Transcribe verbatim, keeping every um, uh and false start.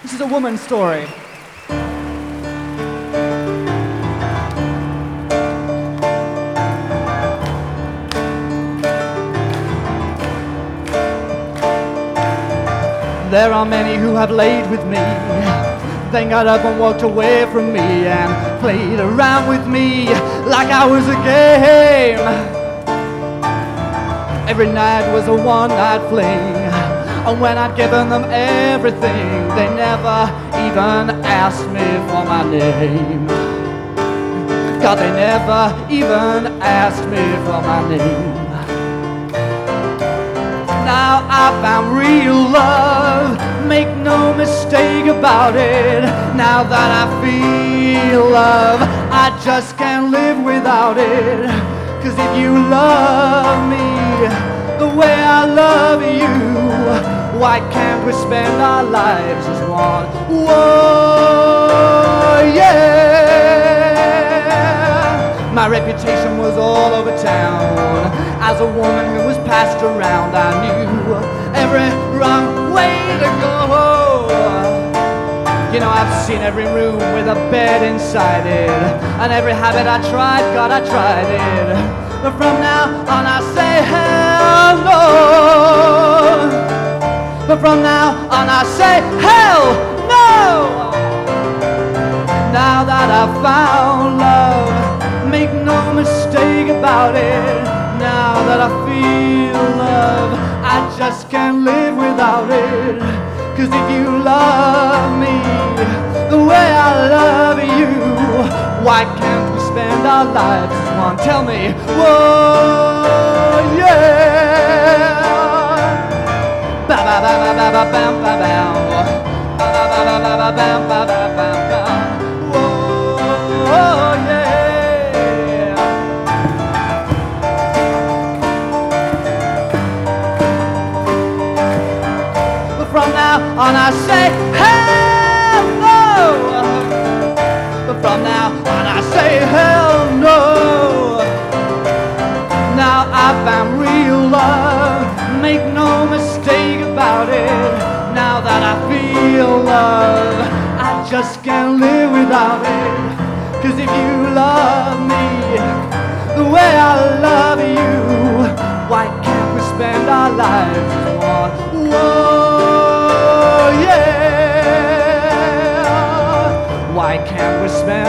This is a woman's story. There are many who have laid with me, then got up and walked away from me and played around with me like I was a game. Every night was a one-night fling, and when I'd given them everything, they never even asked me for my name. God, they never even asked me for my name. Now I found real love, make no mistake about it. Now that I feel love, I just can't live without it. Cause if you love me the way I love you, why can't we spend our lives as one? Whoa, yeah. My reputation was all over town as a woman who was passed around. I knew every wrong way to go. You know, I've seen every room with a bed inside it, and every habit I tried, God, I tried it. But from now on I say hell no. But from now on I say hell no. Now that I've found love, make no mistake about it. Now that I feel love, I just can't live without it. Cause if you love me the way I love you, why can't we spend our lives as one? Tell me, whoa, yeah. Ba ba ba ba ba ba bam ba bam. Ba ba ba ba ba ba bam ba ba bam bam. Whoa, yeah. From now on I say hell no. But from now on I say hell no. Now I found real love, make no mistake about it. Now that I feel love, I just can't live without it. Cause if you love me the way I love you, why can't we spend our lives as one? Whoa, yeah. Why can't we spend